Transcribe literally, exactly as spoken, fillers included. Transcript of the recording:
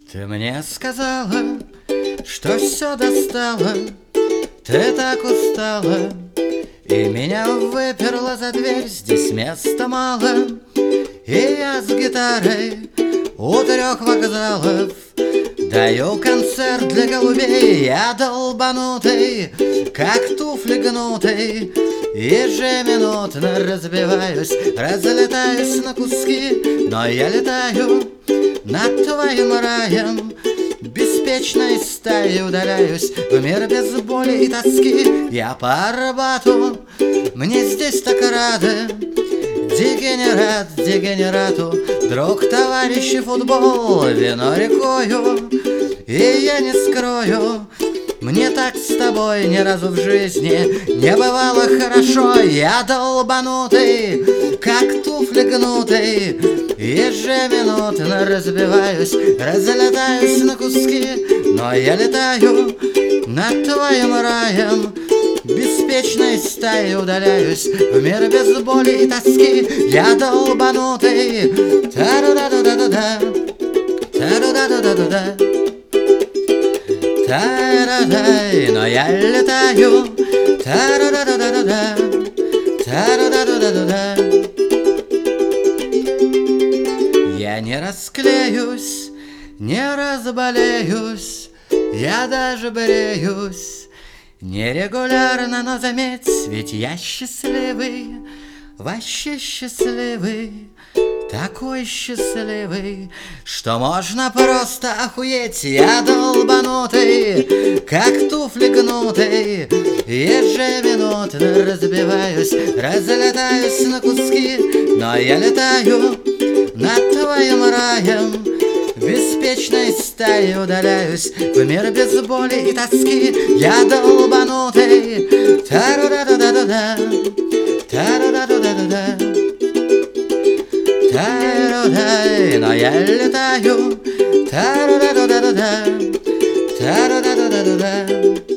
Ты мне сказала, что все достало, ты так устала, и меня выперла за дверь, здесь места мало. И я с гитарой у трех вокзалов даю концерт для голубей. Я долбанутый, как туфли гнутый, ежеминутно разбиваюсь, разлетаюсь на куски. Но я летаю над твоим раем, беспечной стаей удаляюсь в мир без боли и тоски. Я по Арбату, мне здесь так рады, дегенерат дегенерату, друг, товарищ и футбол, вино рекою. И я не скрою, мне так с тобой ни разу в жизни не бывало хорошо. Я долбанутый, как туфли гнутый, ежеминутно разбиваюсь, разлетаюсь на куски. Но я летаю над твоим раем, беспечной стаей удаляюсь в мир без боли и тоски. Я долбанутый, та-ду-да-ду-да-ду-да, та-ду-да-ду-да-ду-да, та-да-дай, но я летаю, та-ду-да-ду-да-ду-да, та-ду-да-ду-да-ду-да. Я не расклеюсь, не разболеюсь, я даже бреюсь нерегулярно, но заметь, ведь я счастливый, вообще счастливый, такой счастливый, что можно просто охуеть. Я долбанутый, как туфли гнутый, ежеминутно разбиваюсь, разлетаюсь на куски. Но я летаю над твоим раем, беспечной стаей удаляюсь в мир без боли и тоски. Я долбанутый, та-ду-да-ду-да-ду-да, та-ду-да-ду-да-ду-да, та-ду-дай, но я летаю, та-ду-да-ду-да-ду-да, та-ду-да-ду-да-ду-да.